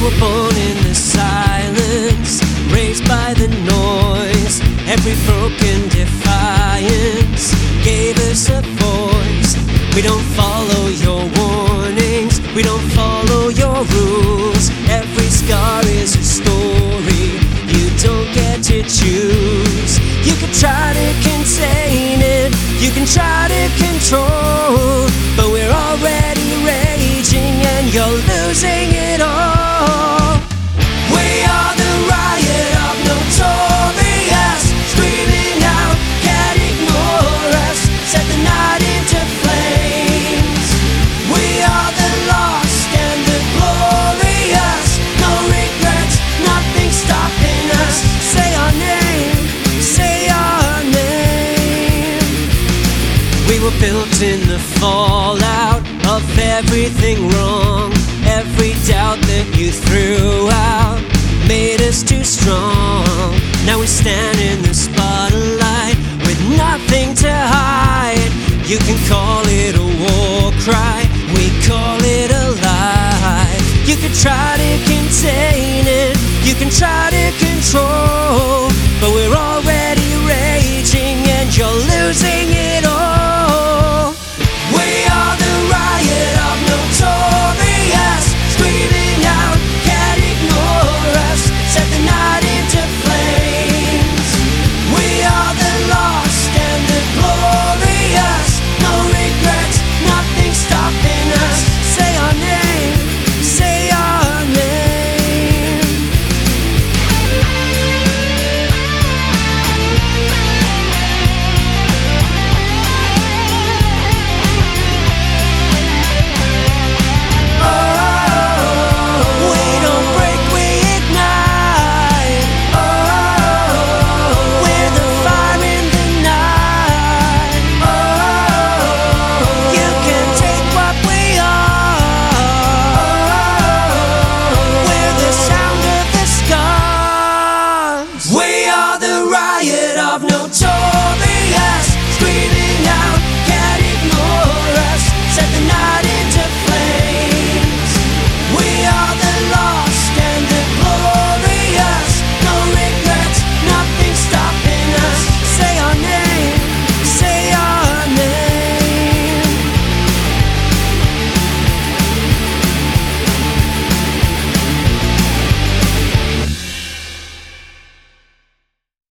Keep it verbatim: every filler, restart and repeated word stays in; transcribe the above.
were born in the silence, raised by the noise. Every broken defiance gave us a voice. We don't follow your warnings, we don't follow your rules. Every scar is a story, you don't get to choose. You can try to contain it, you can try to control, but we're already raging and you're losing it all. We are the riot of Notorious, screaming out, can't ignore us, set the night into flames. We are the lost and the glorious, no regrets, nothing stopping us. Say our name, say our name. We were built in the fallout of everything wrong. Every doubt that you threw out made us too strong. Now we stand in the spotlight with nothing to hide. You can call it a war cry, we call it alive. You can try to contain it, you can try